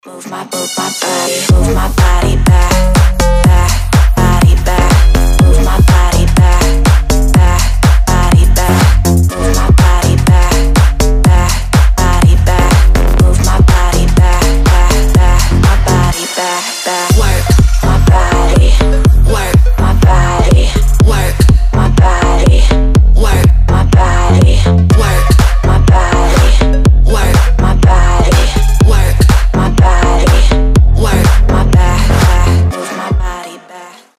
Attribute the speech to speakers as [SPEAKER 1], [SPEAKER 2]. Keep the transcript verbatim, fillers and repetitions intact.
[SPEAKER 1] Move my, move my body, move my body back, back.